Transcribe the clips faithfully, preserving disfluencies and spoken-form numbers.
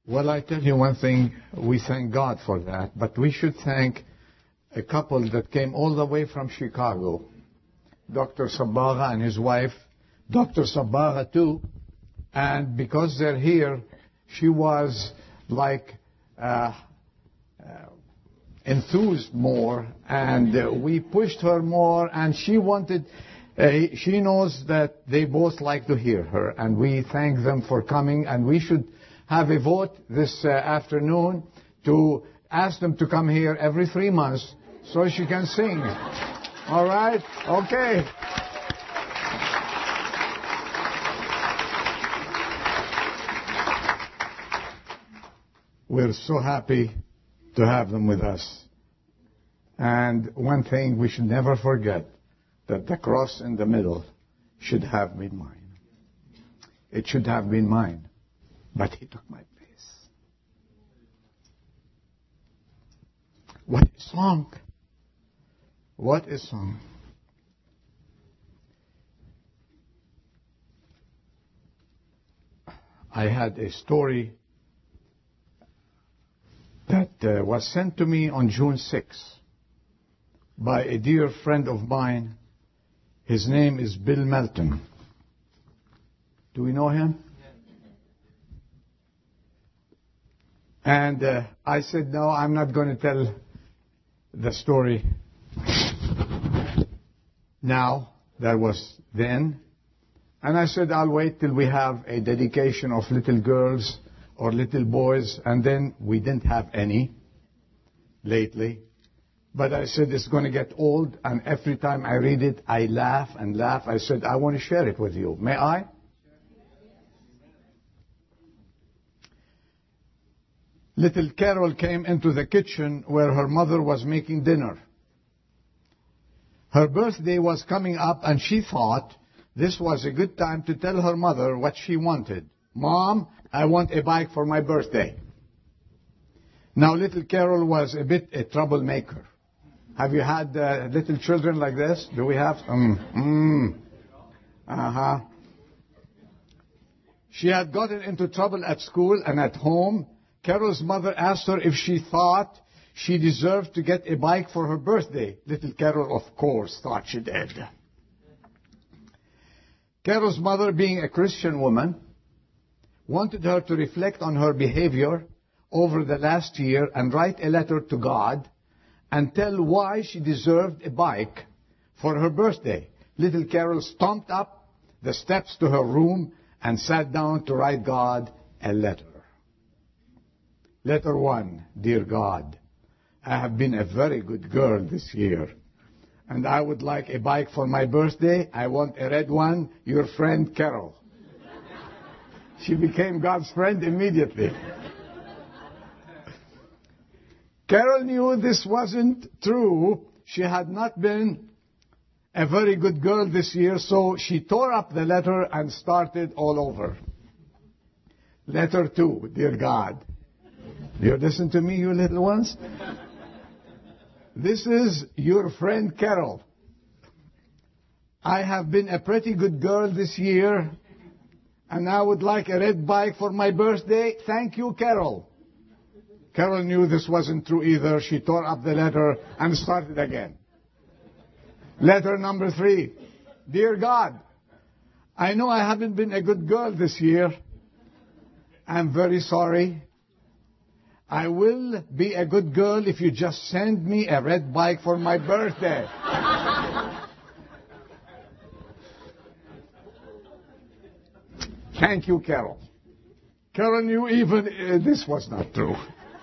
Well, I tell you one thing, we thank God for that, but we should thank a couple that came all the way from Chicago, Doctor Sabagha and his wife, Doctor Sabagha too, and because they're here, she was like uh, uh, enthused more, and uh, we pushed her more, and she wanted, uh, she knows that they both like to hear her, and we thank them for coming, and we should have a vote this uh, afternoon to ask them to come here every three months so she can sing. All right? Okay. We're so happy to have them with us. And one thing we should never forget, that the cross in the middle should have been mine. It should have been mine. But he took my place. What a song. What a song. I had a story that uh, was sent to me on June sixth by a dear friend of mine. His name is Bill Melton. Do we know him? And uh, I said, no, I'm not going to tell the story now. That was then. And I said, I'll wait till we have a dedication of little girls or little boys. And then we didn't have any lately. But I said, it's going to get old. And every time I read it, I laugh and laugh. I said, I want to share it with you. May I? Little Carol came into the kitchen where her mother was making dinner. Her birthday was coming up, and she thought this was a good time to tell her mother what she wanted. Mom, I want a bike for my birthday. Now, little Carol was a bit a troublemaker. Have you had uh, little children like this? Do we have? Um, mm, uh-huh. She had gotten into trouble at school and at home. Carol's mother asked her if she thought she deserved to get a bike for her birthday. Little Carol, of course, thought she did. Carol's mother, being a Christian woman, wanted her to reflect on her behavior over the last year and write a letter to God and tell why she deserved a bike for her birthday. Little Carol stomped up the steps to her room and sat down to write God a letter. Letter one, dear God, I have been a very good girl this year, and I would like a bike for my birthday. I want a red one, your friend Carol. She became God's friend immediately. Carol knew this wasn't true. She had not been a very good girl this year, so she tore up the letter and started all over. Letter two, dear God. You listen to me, you little ones? This is your friend Carol. I have been a pretty good girl this year, and I would like a red bike for my birthday. Thank you, Carol. Carol knew this wasn't true either. She tore up the letter and started again. Letter number three. Dear God, I know I haven't been a good girl this year. I'm very sorry. I will be a good girl if you just send me a red bike for my birthday. Thank you, Carol. Carol knew even uh, this was not true.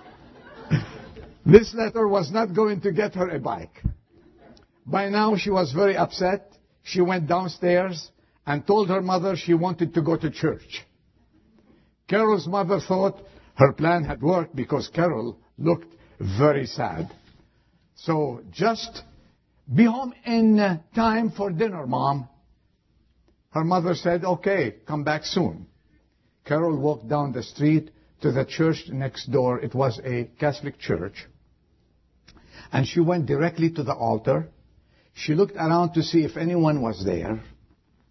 This letter was not going to get her a bike. By now, she was very upset. She went downstairs and told her mother she wanted to go to church. Carol's mother thought her plan had worked because Carol looked very sad. So just be home in time for dinner, Mom. Her mother said, okay, come back soon. Carol walked down the street to the church next door. It was a Catholic church. And she went directly to the altar. She looked around to see if anyone was there.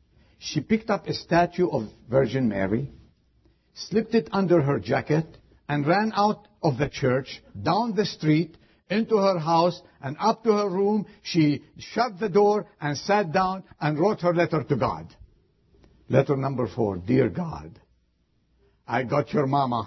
She picked up a statue of Virgin Mary, slipped it under her jacket, and ran out of the church, down the street, into her house, and up to her room. She shut the door and sat down and wrote her letter to God. Letter number four. Dear God, I got your mama.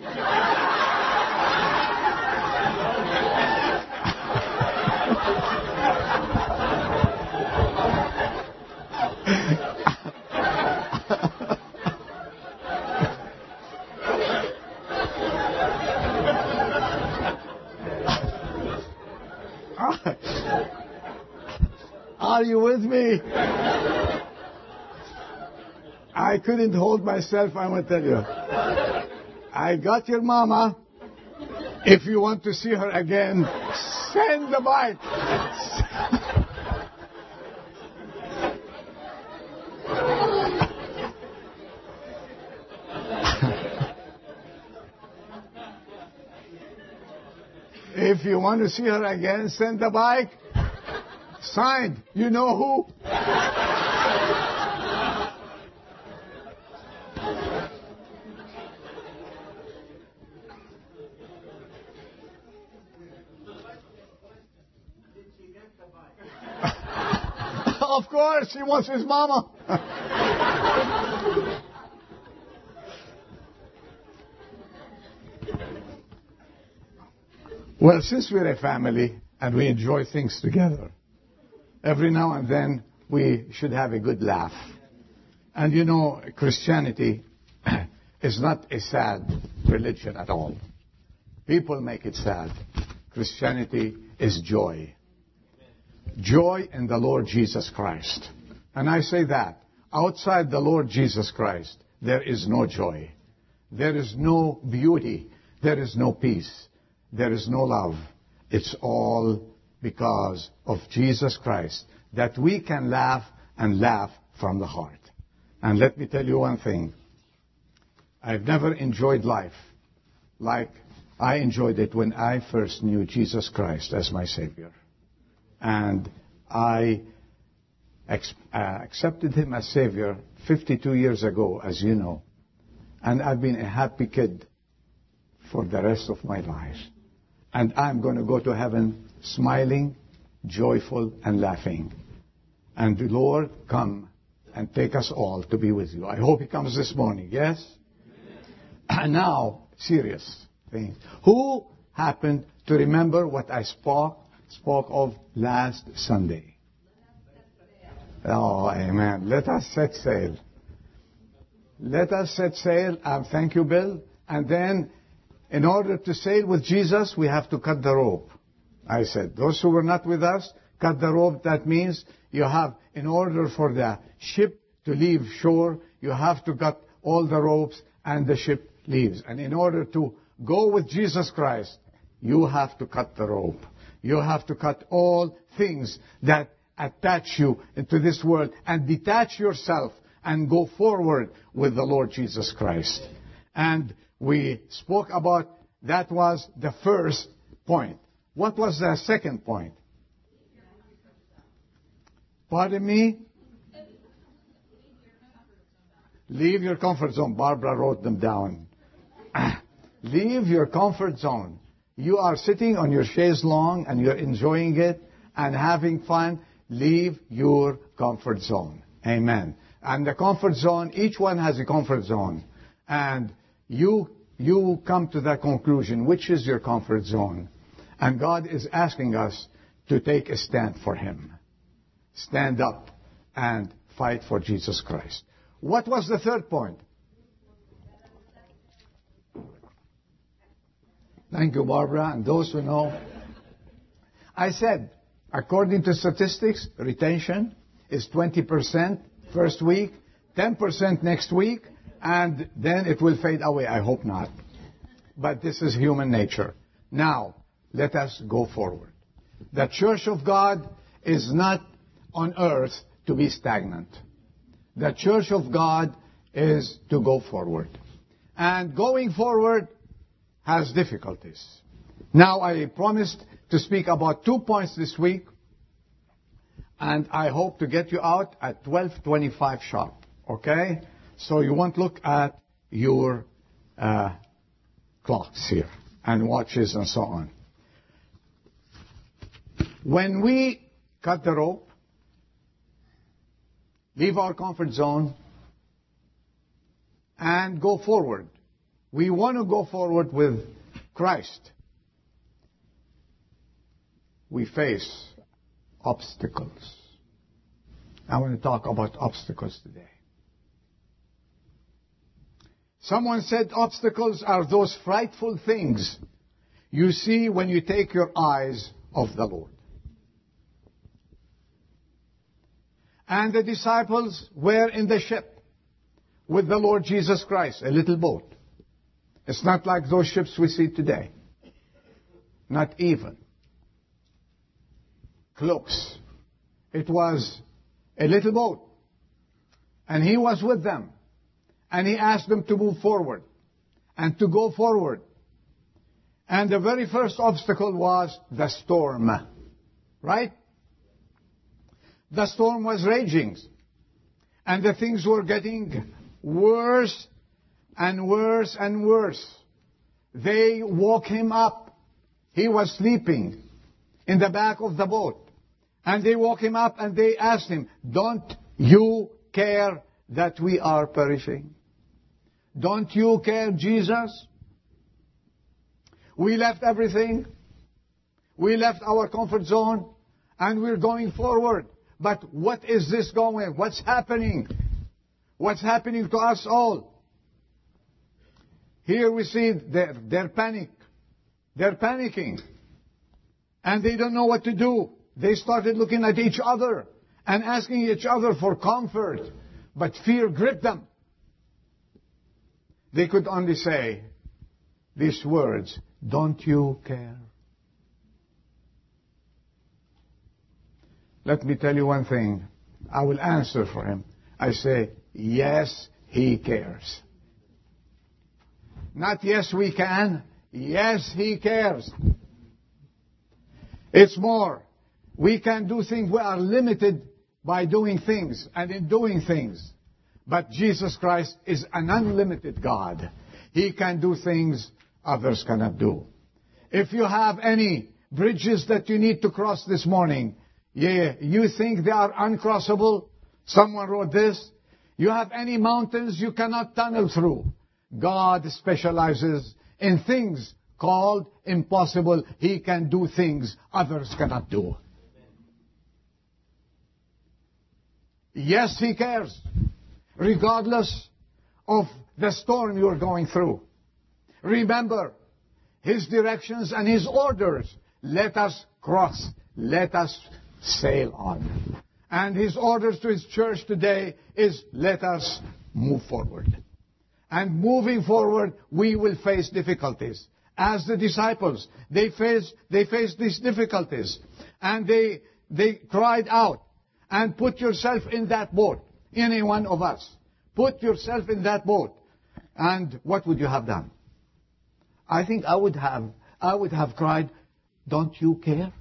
Are you with me? I couldn't hold myself, I want to tell you. I got your mama. If you want to see her again, send the bike. If you want to see her again, send the bike. Signed, you know who? Of course, he wants his mama. Well, since we're a family and we enjoy things together, every now and then we should have a good laugh. And you know, Christianity is not a sad religion at all. People make it sad. Christianity is joy. Joy in the Lord Jesus Christ. And I say that outside the Lord Jesus Christ, there is no joy. There is no beauty. There is no peace. There is no love. It's all because of Jesus Christ that we can laugh and laugh from the heart. And let me tell you one thing. I've never enjoyed life like I enjoyed it when I first knew Jesus Christ as my Savior. And I ex- uh, accepted Him as Savior fifty-two years ago, as you know. And I've been a happy kid for the rest of my life. And I'm going to go to heaven smiling, joyful, and laughing. And the Lord come and take us all to be with you. I hope He comes this morning, yes? And now, serious thing. Who happened to remember what I spoke spoke of last Sunday? Oh, amen. Let us set sail. Let us set sail. And thank you, Bill. And then, in order to sail with Jesus, we have to cut the rope. I said, those who were not with us, cut the rope. That means you have, in order for the ship to leave shore, you have to cut all the ropes and the ship leaves. And in order to go with Jesus Christ, you have to cut the rope. You have to cut all things that attach you into this world and detach yourself and go forward with the Lord Jesus Christ. And we spoke about, that was the first point. What was the second point? Pardon me? Leave your comfort zone. Barbara wrote them down. Leave your comfort zone. You are sitting on your chaise longue and you're enjoying it and having fun. Leave your comfort zone. Amen. And the comfort zone, each one has a comfort zone. And you, you come to that conclusion. Which is your comfort zone? And God is asking us to take a stand for Him. Stand up and fight for Jesus Christ. What was the third point? Thank you, Barbara, and those who know. I said, according to statistics, retention is twenty percent first week, ten percent next week, and then it will fade away. I hope not. But this is human nature. Now, let us go forward. The church of God is not on earth to be stagnant. The church of God is to go forward. And going forward has difficulties. Now, I promised to speak about two points this week, and I hope to get you out at twelve twenty-five sharp. Okay? So you won't look at your uh, clocks here and watches and so on. When we cut the rope, leave our comfort zone, and go forward, we want to go forward with Christ, we face obstacles. I want to talk about obstacles today. Someone said obstacles are those frightful things you see when you take your eyes off the Lord. And the disciples were in the ship with the Lord Jesus Christ, a little boat. It's not like those ships we see today. Not even close. It was a little boat. And he was with them. And he asked them to move forward and to go forward. And the very first obstacle was the storm. Right? The storm was raging. And the things were getting worse and worse and worse. They woke him up. He was sleeping in the back of the boat. And they woke him up and they asked him, "Don't you care that we are perishing? Don't you care, Jesus? We left everything. We left our comfort zone and we're going forward. But what is this going? What's happening? What's happening to us all?" Here we see their, their panic. They're panicking. And they don't know what to do. They started looking at each other and asking each other for comfort. But fear gripped them. They could only say these words, "Don't you care?" Let me tell you one thing. I will answer for him. I say, yes, he cares. Not yes, we can. Yes, he cares. It's more. We can do things. We are limited by doing things and in doing things. But Jesus Christ is an unlimited God. He can do things others cannot do. If you have any bridges that you need to cross this morning, yeah, you think they are uncrossable? Someone wrote this. You have any mountains you cannot tunnel through? God specializes in things called impossible. He can do things others cannot do. Yes, he cares. Regardless of the storm you are going through. Remember, his directions and his orders. Let us cross. Let us sail on. And his orders to his church today is let us move forward. And moving forward, we will face difficulties. As the disciples, they faced, they faced these difficulties. And they, they cried out. And put yourself in that boat. Any one of us. Put yourself in that boat. And what would you have done? I think I would have, I would have cried, "Don't you care?"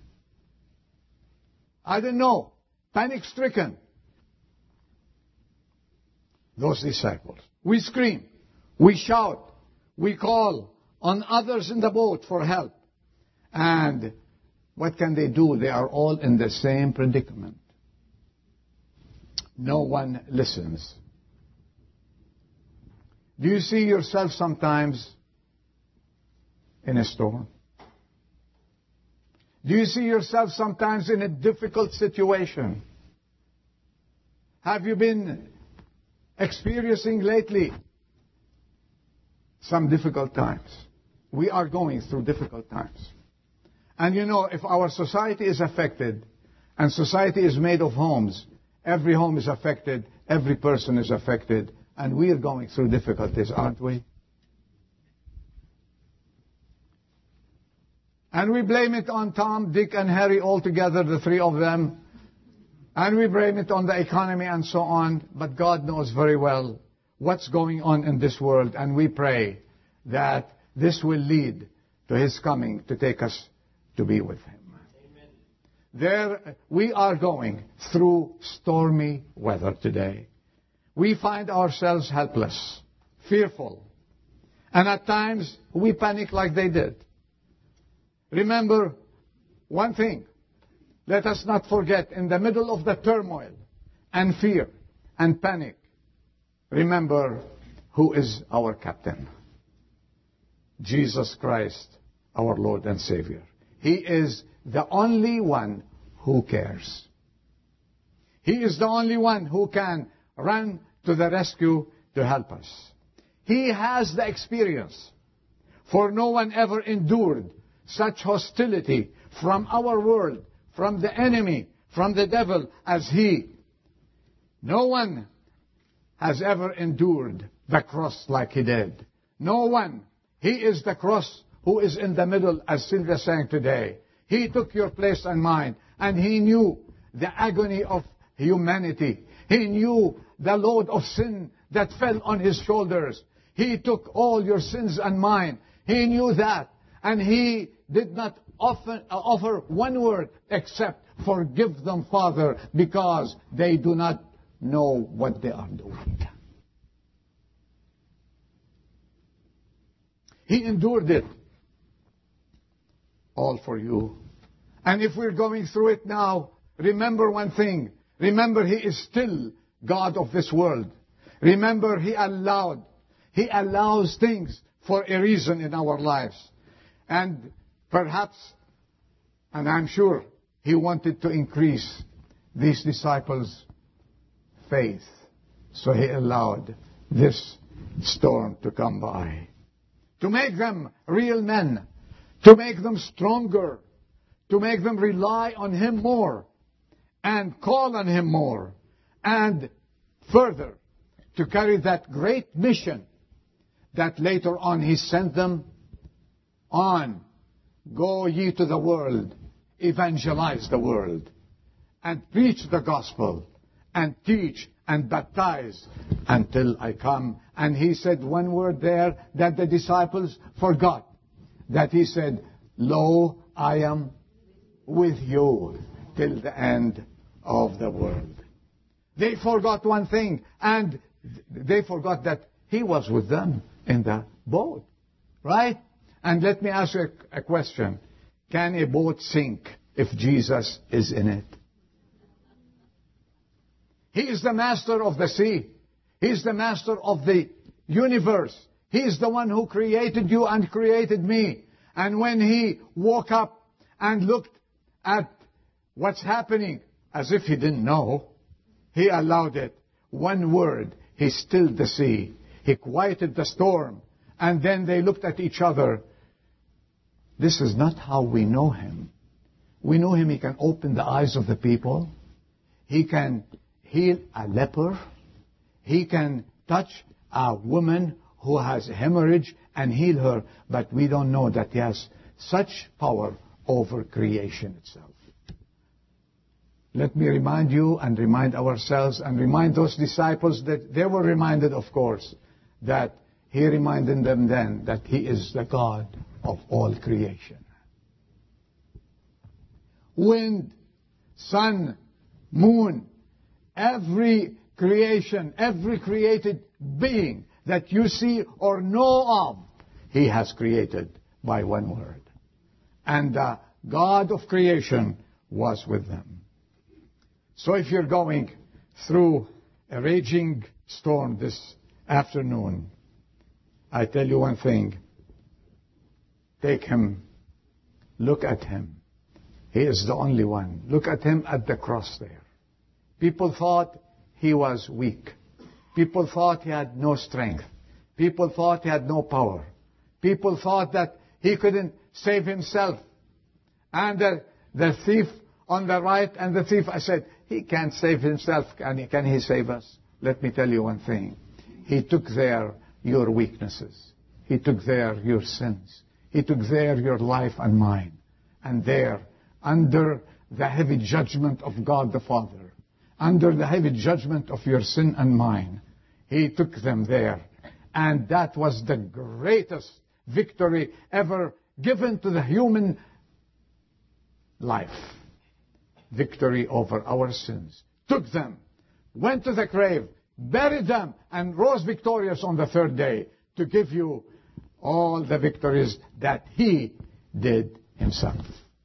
I don't know. Panic stricken. Those disciples. We scream. We shout. We call on others in the boat for help. And what can they do? They are all in the same predicament. No one listens. Do you see yourself sometimes in a storm? Do you see yourself sometimes in a difficult situation? Have you been experiencing lately some difficult times? We are going through difficult times. And you know, if our society is affected, and society is made of homes, every home is affected, every person is affected, and we are going through difficulties, aren't we? And we blame it on Tom, Dick, and Harry all together, the three of them. And we blame it on the economy and so on. But God knows very well what's going on in this world. And we pray that this will lead to his coming to take us to be with him. Amen. There, we are going through stormy weather today. We find ourselves helpless, fearful. And at times, we panic like they did. Remember one thing. Let us not forget, in the middle of the turmoil and fear and panic, remember who is our captain. Jesus Christ, our Lord and Savior. He is the only one who cares. He is the only one who can run to the rescue to help us. He has the experience, for no one ever endured such hostility from our world, from the enemy, from the devil as he. No one has ever endured the cross like he did. No one. He is the cross who is in the middle, as Sylvia sang today. He took your place and mine, and he knew the agony of humanity. He knew the load of sin that fell on his shoulders. He took all your sins and mine. He knew that. And he did not offer, uh, offer one word except, forgive them, Father, because they do not know what they are doing. He endured it all for you. And if we're going through it now, remember one thing. Remember, he is still God of this world. Remember, he allowed, he allows things for a reason in our lives. And perhaps, and I'm sure, he wanted to increase these disciples' faith. So he allowed this storm to come by. To make them real men. To make them stronger. To make them rely on him more. And call on him more. And further, to carry that great mission that later on he sent them on. Go ye to the world, evangelize the world, and preach the gospel, and teach and baptize until I come. And he said one word there that the disciples forgot. That he said, lo, I am with you till the end of the world. They forgot one thing, and they forgot that he was with them in the boat. Right? And let me ask you a, a question. Can a boat sink if Jesus is in it? He is the master of the sea. He is the master of the universe. He is the one who created you and created me. And when he woke up and looked at what's happening, as if he didn't know, he allowed it. One word, he stilled the sea. He quieted the storm. And then they looked at each other. This is not how we know him. We know him, he can open the eyes of the people. He can heal a leper. He can touch a woman who has a hemorrhage and heal her. But we don't know that he has such power over creation itself. Let me remind you and remind ourselves and remind those disciples that they were reminded, of course, that he reminded them then that he is the God of all creation. Wind, sun, moon, every creation, every created being that you see or know of, he has created by one word. And the God of creation was with them. So if you're going through a raging storm this afternoon, I tell you one thing. Take him. Look at him. He is the only one. Look at him at the cross there. People thought he was weak. People thought he had no strength. People thought he had no power. People thought that he couldn't save himself. And the, the thief on the right and the thief, I said, he can't save himself. Can he, can he save us? Let me tell you one thing. He took there your weaknesses. He took there your sins. He took there your life and mine. And there, under the heavy judgment of God the Father, under the heavy judgment of your sin and mine, he took them there. And that was the greatest victory ever given to the human life. Victory over our sins. Took them, went to the grave, buried them, and rose victorious on the third day to give you all the victories that He did Himself.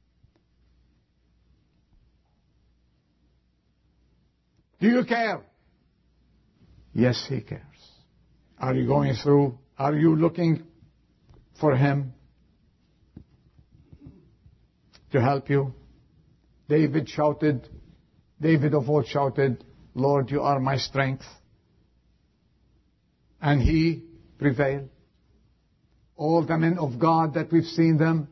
Do you care? Yes, He cares. Are you going through? Are you looking for Him to help you? David shouted, David of old shouted, Lord, you are my strength. And he prevailed. All the men of God that we've seen them,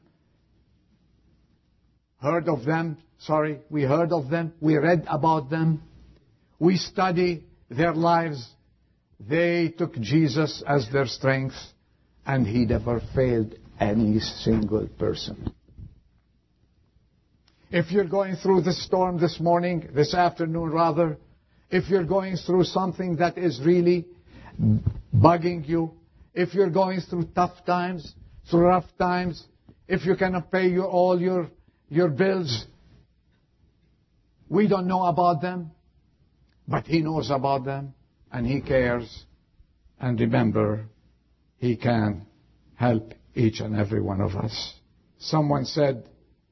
heard of them, sorry, we heard of them, we read about them, we study their lives. They took Jesus as their strength, and He never failed any single person. If you're going through the storm this morning, this afternoon rather, if you're going through something that is really bugging you, if you're going through tough times, through rough times, if you cannot pay your, all your, your bills, we don't know about them, but He knows about them, and He cares. And remember, He can help each and every one of us. Someone said,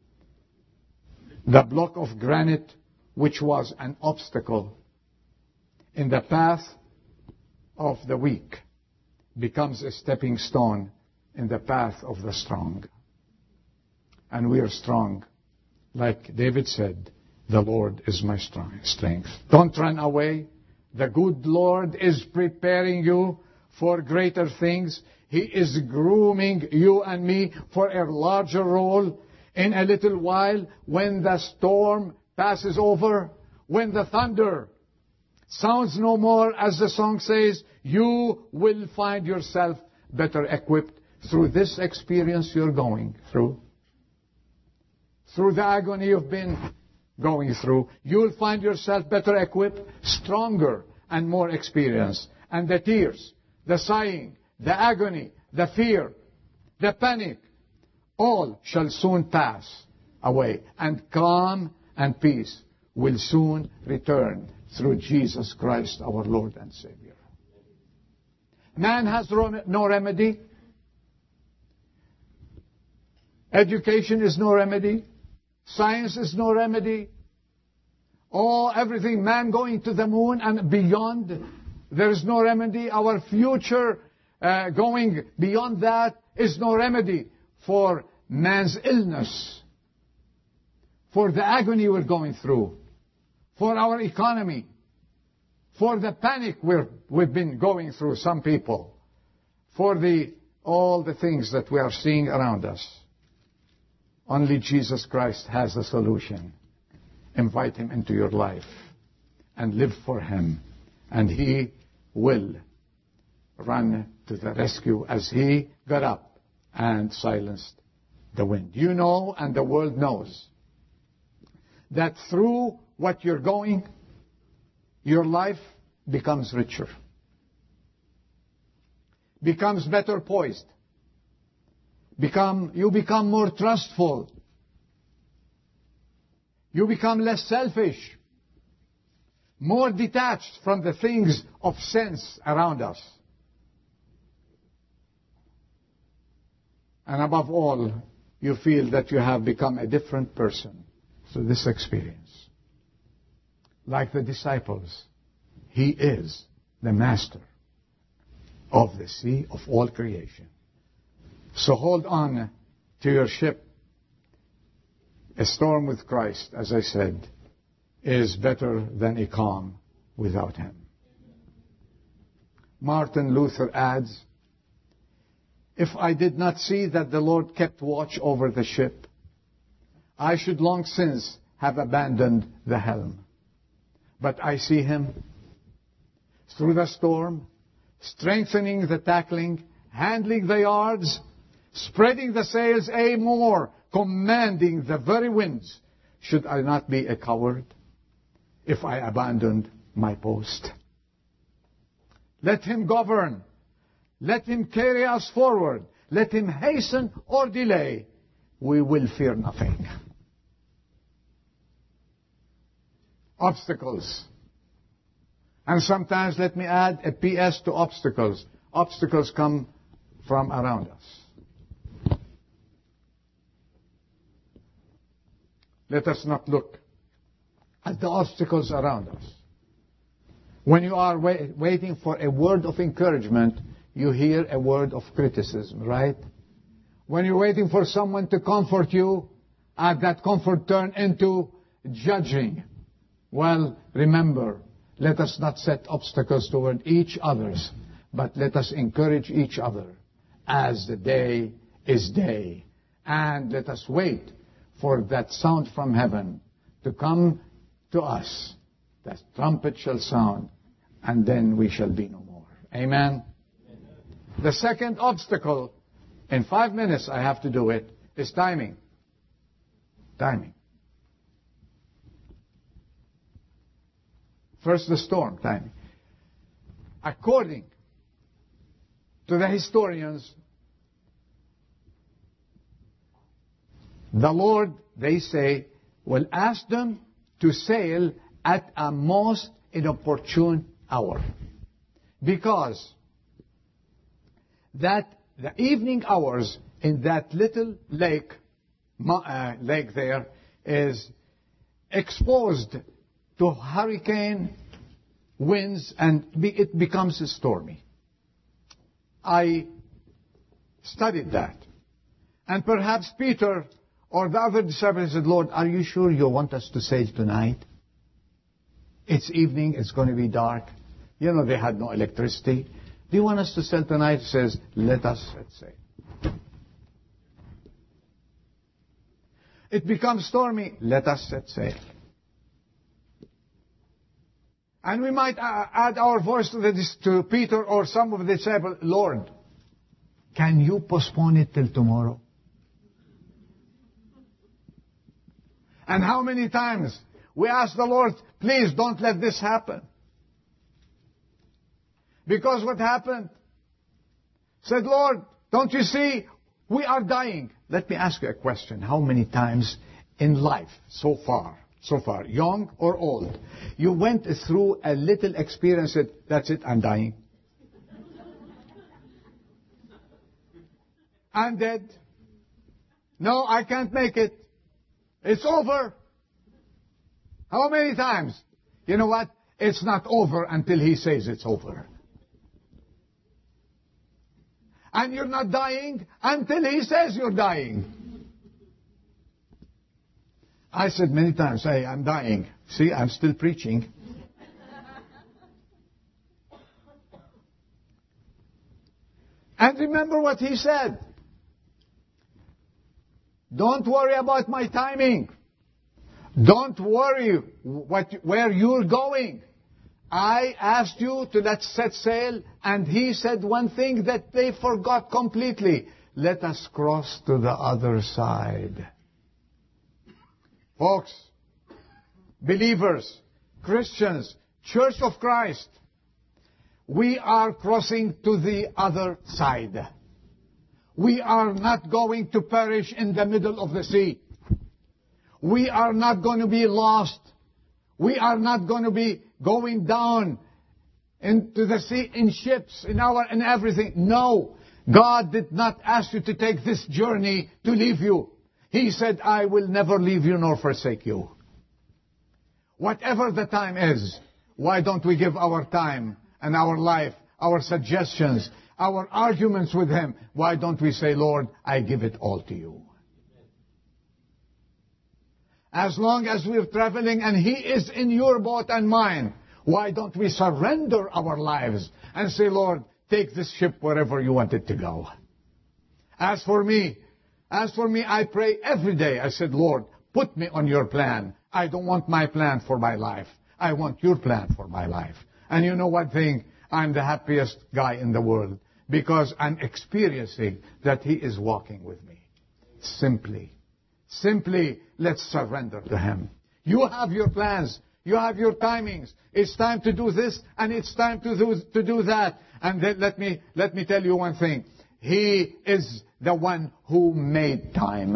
the block of granite, which was an obstacle in the path of the weak, becomes a stepping stone in the path of the strong. And we are strong. Like David said, the Lord is my strength. Don't run away. The good Lord is preparing you for greater things. He is grooming you and me for a larger role. In a little while, when the storm passes over, when the thunder sounds no more, as the song says, you will find yourself better equipped through this experience you're going through. Through the agony you've been going through, you'll find yourself better equipped, stronger and more experienced. And the tears, the sighing, the agony, the fear, the panic, all shall soon pass away, and calm and peace will soon return through Jesus Christ, our Lord and Savior. Man has no remedy. Education is no remedy. Science is no remedy. Oh, everything, man going to the moon and beyond, there is no remedy. Our future uh, going beyond that is no remedy for man's illness, for the agony we're going through, for our economy, for the panic we're, we've been going through, some people, for the all the things that we are seeing around us. Only Jesus Christ has the solution. Invite Him into your life and live for Him, and He will run to the rescue as He got up and silenced the wind. You know, and the world knows, that through what you're going, your life becomes richer, becomes better poised, become you become more trustful, you become less selfish, more detached from the things of sense around us. And above all, you feel that you have become a different person through this experience. Like the disciples, He is the master of the sea, of all creation. So hold on to your ship. A storm with Christ, as I said, is better than a calm without Him. Martin Luther adds, if I did not see that the Lord kept watch over the ship, I should long since have abandoned the helm. But I see Him through the storm, strengthening the tackling, handling the yards, spreading the sails a more, commanding the very winds. Should I not be a coward if I abandoned my post? Let Him govern. Let Him carry us forward. Let Him hasten or delay. We will fear nothing. Obstacles. And sometimes, let me add a P S to obstacles. Obstacles come from around us. Let us not look at the obstacles around us. When you are wait, waiting for a word of encouragement, you hear a word of criticism, right? When you're waiting for someone to comfort you, uh, that comfort turn into judging. Well, remember, let us not set obstacles toward each other's, but let us encourage each other as the day is day. And let us wait for that sound from heaven to come to us. That trumpet shall sound, and then we shall be no more. Amen? Amen. The second obstacle, in five minutes I have to do it, is timing. Timing. First the storm, timing. According to the historians, the Lord, they say, will ask them to sail at a most inopportune hour. Because that the evening hours in that little lake, uh, lake there, is exposed to hurricane winds, and be, it becomes stormy. I studied that. And perhaps Peter or the other disciples said, Lord, are you sure you want us to sail tonight? It's evening, it's going to be dark. You know, they had no electricity. Do you want us to sail tonight? He says, let us set sail. It becomes stormy. Let us set sail. And we might add our voice to, the, to Peter or some of the disciples. Lord, can you postpone it till tomorrow? And how many times we ask the Lord, please don't let this happen. Because what happened? Said, Lord, don't you see? We are dying. Let me ask you a question. How many times in life so far, so far, young or old, you went through a little experience that, that's it, I'm dying. I'm dead. No, I can't make it. It's over. How many times? You know what? It's not over until He says it's over. And you're not dying until He says you're dying. I said many times, hey, I'm dying. See, I'm still preaching. And remember what He said. Don't worry about my timing. Don't worry what, where you're going. I asked you to let's set sail, and He said one thing that they forgot completely. Let us cross to the other side. Folks, believers, Christians, Church of Christ, we are crossing to the other side. We are not going to perish in the middle of the sea. We are not going to be lost. We are not going to be going down into the sea in ships, in our, in everything. No. God did not ask you to take this journey to leave you. He said, I will never leave you nor forsake you. Whatever the time is, why don't we give our time and our life, our suggestions, our arguments with Him? Why don't we say, Lord, I give it all to you? As long as we're traveling and He is in your boat and mine, why don't we surrender our lives and say, Lord, take this ship wherever you want it to go? As for me, as for me, I pray every day. I said, Lord, put me on your plan. I don't want my plan for my life. I want your plan for my life. And you know one thing? I'm the happiest guy in the world because I'm experiencing that He is walking with me. Simply. Simply, let's surrender to Him. You have your plans. You have your timings. It's time to do this, and it's time to do, to do that. And then let me, let me tell you one thing. He is the one who made time.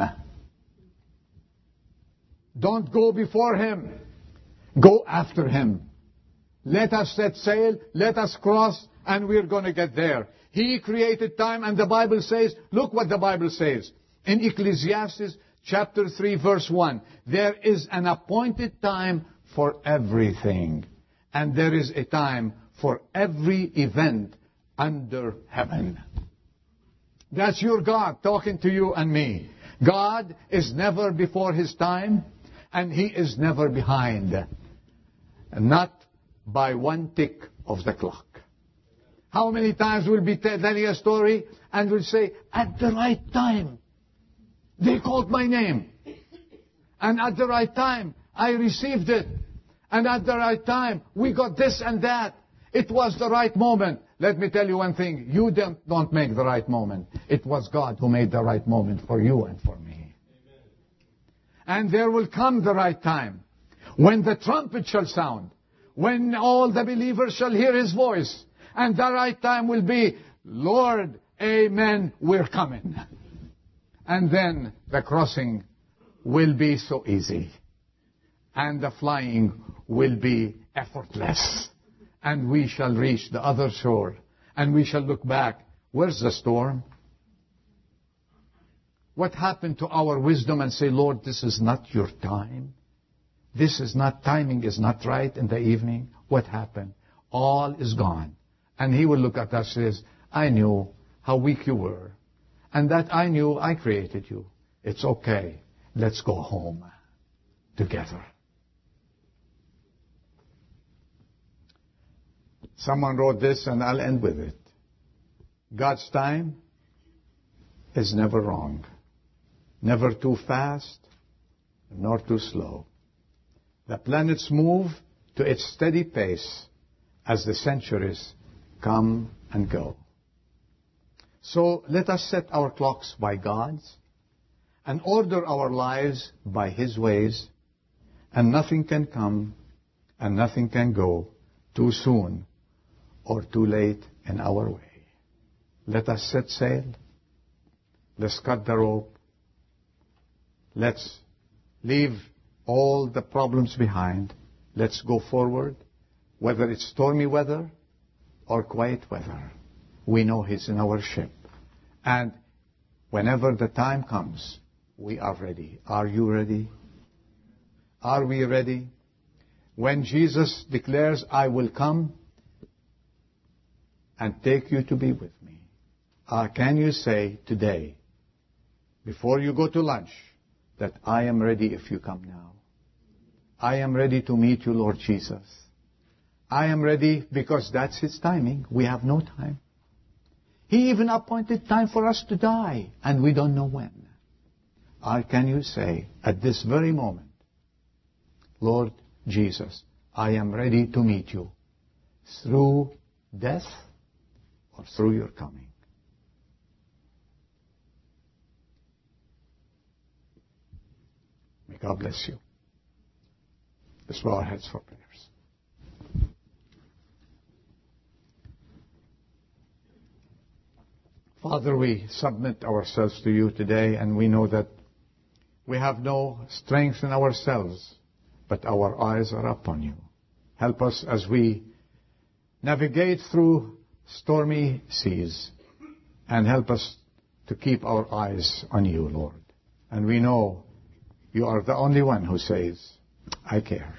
Don't go before Him. Go after Him. Let us set sail. Let us cross, and we're going to get there. He created time, and the Bible says, look what the Bible says. In Ecclesiastes chapter three, verse one, there is an appointed time for everything, and there is a time for every event under heaven. That's your God talking to you and me. God is never before His time, and He is never behind. Not by one tick of the clock. How many times we'll be telling a story and we'll say, at the right time, they called my name. And at the right time, I received it. And at the right time, we got this and that. It was the right moment. Let me tell you one thing. You don't, don't make the right moment. It was God who made the right moment for you and for me. Amen. And there will come the right time when the trumpet shall sound, when all the believers shall hear His voice. And the right time will be, Lord, amen, we're coming. And then the crossing will be so easy. And the flying will be effortless. And we shall reach the other shore. And we shall look back. Where's the storm? What happened to our wisdom and say, Lord, this is not your time. This is not, timing is not right in the evening. What happened? All is gone. And He will look at us and says, I knew how weak you were. And that I knew I created you. It's okay. Let's go home together. Someone wrote this, and I'll end with it. God's time is never wrong. Never too fast, nor too slow. The planets move to its steady pace as the centuries come and go. So let us set our clocks by God's and order our lives by His ways, and nothing can come and nothing can go too soon or too late in our way. Let us set sail. Let's cut the rope. Let's leave all the problems behind. Let's go forward, whether it's stormy weather or quiet weather. We know He's in our ship. And whenever the time comes, we are ready. Are you ready? Are we ready? When Jesus declares, I will come and take you to be with me, uh, can you say today, before you go to lunch, that I am ready if you come now? I am ready to meet you, Lord Jesus. I am ready because that's His timing. We have no time. He even appointed time for us to die, and we don't know when. Or can you say, at this very moment, Lord Jesus, I am ready to meet you through death or through your coming? May God bless you. Let's bow our heads for prayers. Father, we submit ourselves to you today, and we know that we have no strength in ourselves, but our eyes are upon you. Help us as we navigate through stormy seas, and help us to keep our eyes on you, Lord. And we know you are the only one who says, I care.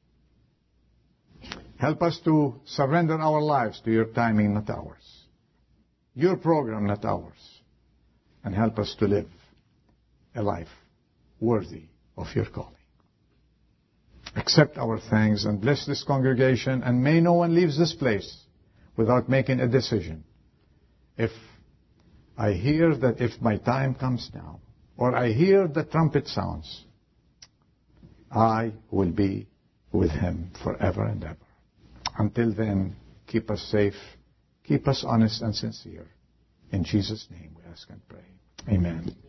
Help us to surrender our lives to your timing, not ours. Your program, not ours. And help us to live a life worthy of your calling. Accept our thanks and bless this congregation, and may no one leaves this place without making a decision. If I hear that if my time comes now, or I hear the trumpet sounds, I will be with Him forever and ever. Until then, keep us safe, keep us honest and sincere. In Jesus' name we ask and pray. Amen.